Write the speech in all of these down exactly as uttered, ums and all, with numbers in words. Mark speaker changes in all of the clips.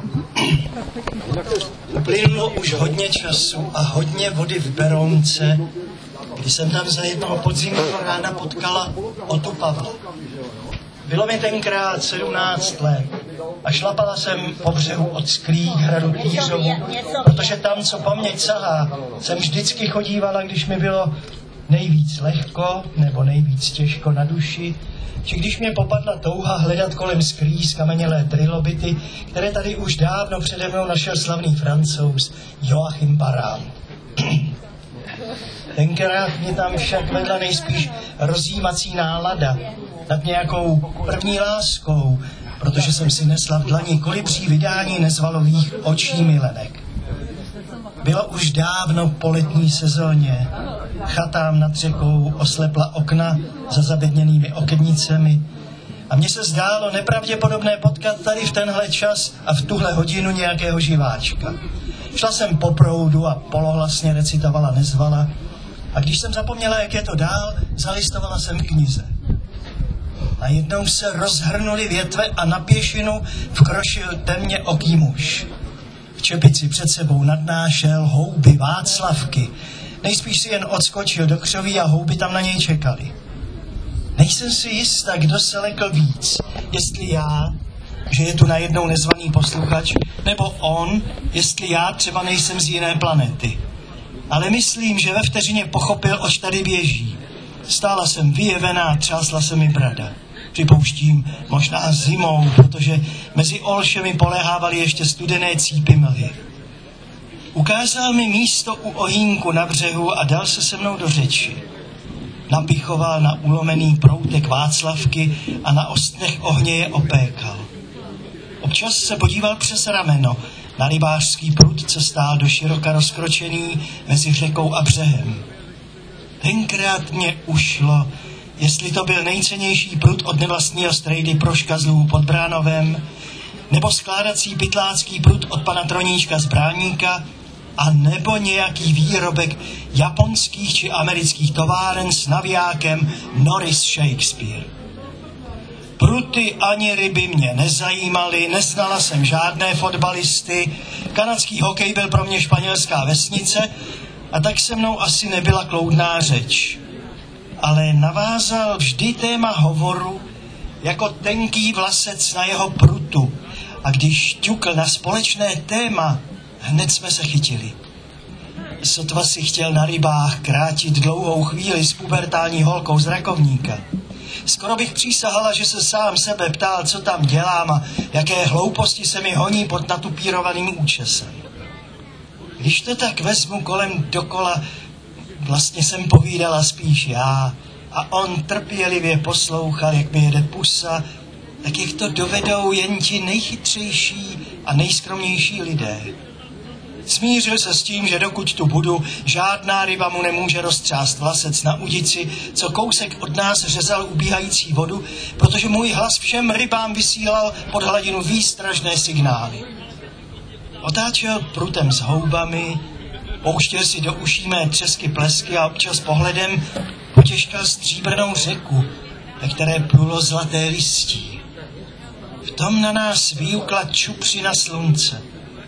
Speaker 1: Uplynulo už hodně času a hodně vody v Berounce, kdy jsem tam za jednoho podzimního rána potkala Otu Pavla. Bylo mi tenkrát sedmnáct let a šlapala jsem po břehu od sklí hradu Klířovu, protože tam, co paměť sahá, jsem vždycky chodívala, když mi bylo nejvíc lehko nebo nejvíc těžko na duši, či když mě popadla touha hledat kolem sklí skamenělé trilobity, které tady už dávno přede mnou našel slavný Francouz Joachim Barrand. Tenkrát mě tam však vedla nejspíš rozjímací nálada nad nějakou první láskou, protože jsem si nesla v dlaní kolibří vydání Nezvalových očí milenek. Bylo už dávno po letní sezóně. Chatám nad řekou oslepla okna za zabedněnými okednicemi a mně se zdálo nepravděpodobné potkat tady v tenhle čas a v tuhle hodinu nějakého živáčka. Šla jsem po proudu a polohlasně recitovala Nezvala a když jsem zapomněla, jak je to dál, zalistovala jsem v knize. Najednou se rozhrnuly větve a na pěšinu vkročil temně oký muž. V čepici před sebou nadnášel houby Václavky. Nejspíš si jen odskočil do křoví a houby tam na něj čekali. Nejsem si jistá, kdo se lekl víc. Jestli já, že je tu najednou nezvaný posluchač, nebo on, jestli já třeba nejsem z jiné planety. Ale myslím, že ve vteřině pochopil, oč tady běží. Stála jsem vyjevená, třásla se mi brada. Připouštím, možná zimou, protože mezi olšemi poléhávaly ještě studené cípy mlhy. Ukázal mi místo u ohýnku na břehu a dal se se mnou do řeči. Napichoval na ulomený proutek Václavky a na ostnech ohně je opékal. Občas se podíval přes rameno na rybářský prut, co stál do široka rozkročený mezi řekou a břehem. Tenkrát mě ušlo, jestli to byl nejcennější prut od nevlastního strejdy Proška z Lů pod Bránovem, nebo skládací pytlácký prut od pana Troníčka z Bráníka, a nebo nějaký výrobek japonských či amerických továren s navijákem Norris Shakespeare. Pruty ani ryby mě nezajímaly, neznala jsem žádné fotbalisty, kanadský hokej byl pro mě španělská vesnice a tak se mnou asi nebyla kloudná řeč. Ale navázal vždy téma hovoru jako tenký vlasec na jeho prutu a když ťukl na společné téma, hned jsme se chytili. Sotva si chtěl na rybách krátit dlouhou chvíli s pubertální holkou z Rakovníka. Skoro bych přísahala, že se sám sebe ptal, co tam dělám a jaké hlouposti se mi honí pod natupírovaným účesem. Když to tak vezmu kolem dokola, vlastně jsem povídala spíš já a on trpělivě poslouchal, jak mi jede pusa, tak jak to dovedou jen ti nejchytřejší a nejskromnější lidé. Smířil se s tím, že dokud tu budu, žádná ryba mu nemůže roztřást vlasec na udici, co kousek od nás řezal ubíhající vodu, protože můj hlas všem rybám vysílal pod hladinu výstražné signály. Otáčel prutem s houbami, pouštěl si do uší mé třesky plesky a občas pohledem potěškal stříbrnou řeku, ve které plulo zlaté listí. V tom na nás vyjukla čupřina slunce.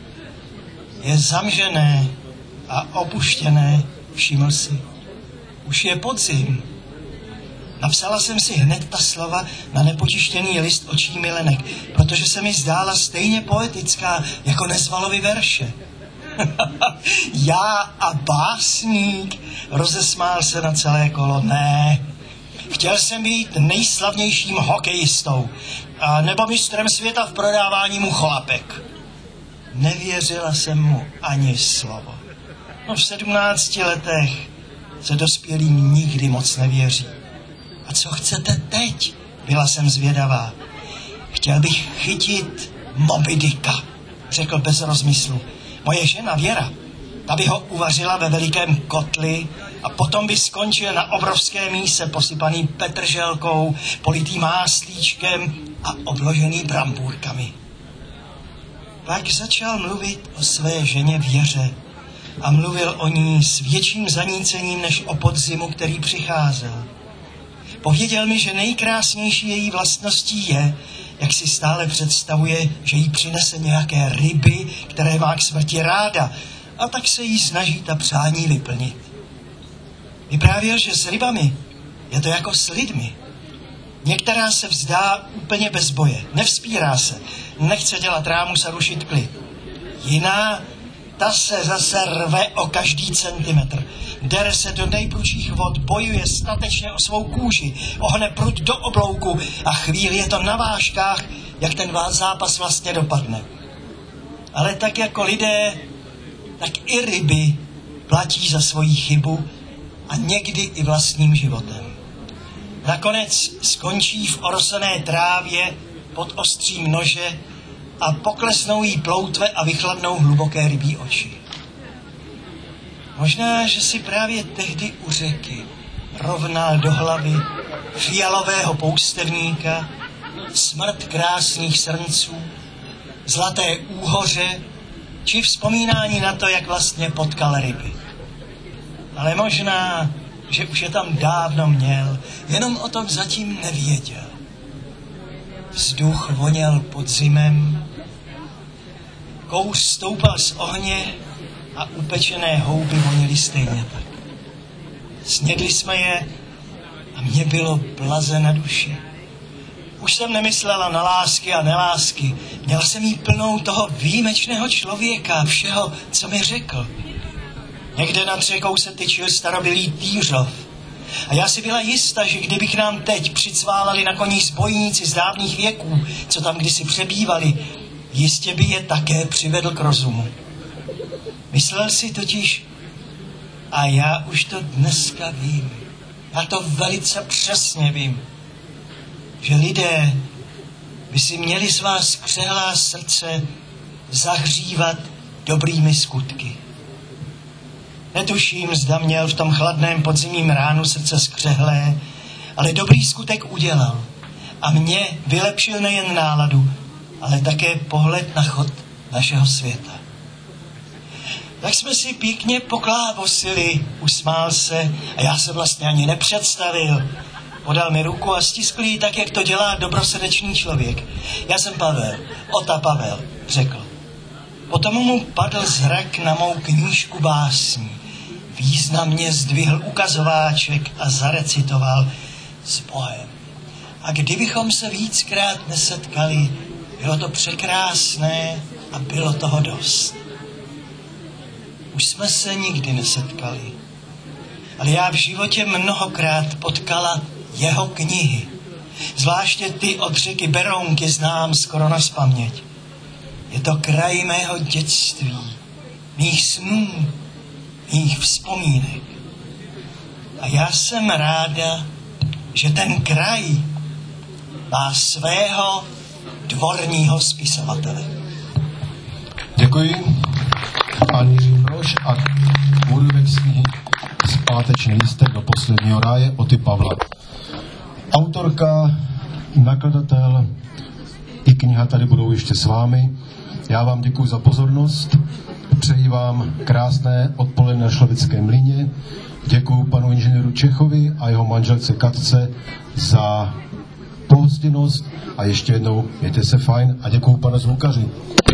Speaker 1: Je zamžené a opuštěné, všiml si. Už je podzim. Napsala jsem si hned ta slova na nepotištěný list očí milenek, protože se mi zdála stejně poetická jako Nezvalovy verše. Já a básník, rozesmál se na celé kolo. Ne, chtěl jsem být nejslavnějším hokejistou a nebo mistrem světa v prodávání mu chlapek. Nevěřila jsem mu ani slovo. No v sedmnácti letech se dospělým nikdy moc nevěří. A co chcete teď? Byla jsem zvědavá. Chtěl bych chytit Moby Dicka, řekl bez rozmyslu. Moje žena Věra, ta by ho uvařila ve velikém kotli a potom by skončil na obrovské míse posypaný petrželkou, politý máslíčkem a obložený brambůrkami. Pak začal mluvit o své ženě Věře a mluvil o ní s větším zanícením než o podzimu, který přicházel. Pověděl mi, že nejkrásnější její vlastností je, jak si stále představuje, že jí přinese nějaké ryby, které má k smrti ráda, a tak se jí snaží ta přání vyplnit. Vyprávěl, že s rybami je to jako s lidmi. Některá se vzdá úplně bez boje, nevzpírá se, nechce dělat rámus a rušit klid. Jiná, ta se zase rve o každý centimetr. Dere se do nejprudších vod, bojuje statečně o svou kůži, ohne prut do oblouku a chvíli je to na vážkách, jak ten zápas vlastně dopadne. Ale tak jako lidé, tak i ryby platí za svoji chybu a někdy i vlastním životem. Nakonec skončí v orosené trávě pod ostřím nože a poklesnou jí ploutve a vychladnou hluboké rybí oči. Možná, že si právě tehdy u řeky rovnal do hlavy fialového poustevníka smrt krásných srnců, zlaté úhoře, či vzpomínání na to, jak vlastně potkal ryby. Ale možná, že už je tam dávno měl, jenom o tom zatím nevěděl. Vzduch voněl podzimem, kouř stoupal z ohně a upečené houby voněly stejně tak. Snědli jsme je a mně bylo blaze na duši. Už jsem nemyslela na lásky a nelásky. Měla jsem jí plnou toho výjimečného člověka, všeho, co mi řekl. Někde nad řekou se tyčil starobylý Týřov. A já si byla jistá, že kdybych nám teď přicválali na koních zbojníci z dávných věků, co tam kdysi přebývali, jistě by je také přivedl k rozumu. Myslel si totiž, a já už to dneska vím, já to velice přesně vím, že lidé by si měli svá skřehlá srdce zahřívat dobrými skutky. Netuším, zda měl v tom chladném podzimním ránu srdce skřehlé, ale dobrý skutek udělal a mě vylepšil nejen náladu, ale také pohled na chod našeho světa. Tak jsme si pěkně poklávosili, usmál se a já se vlastně ani nepředstavil. Podal mi ruku a stiskl ji tak, jak to dělá dobrosrdečný člověk. Já jsem Pavel, Ota Pavel, řekl. Potom mu padl zrak na mou knížku básní. Významně zdvihl ukazováček a zarecitoval s Bohem. A kdybychom se víckrát nesetkali, bylo to překrásné a bylo toho dost. Už jsme se nikdy nesetkali, ale já v životě mnohokrát potkala jeho knihy. Zvláště ty od řeky Berounky znám skoro nazpaměť. Je to kraj mého dětství, mých snů, mých vzpomínek. A já jsem ráda, že ten kraj má svého dvorního spisovatele.
Speaker 2: Děkuji. Ani Brož a úryvek zpátečný lístek do posledního ráje Oty Pavla. Autorka, nakladatel i kniha tady budou ještě s vámi. Já vám děkuji za pozornost. Přeji vám krásné odpoledne na Šlovické mlýně. Děkuji panu inženýru Čechovi a jeho manželce Katce za pohostinnost a ještě jednou mějte se fajn a děkuji panu zvukaři.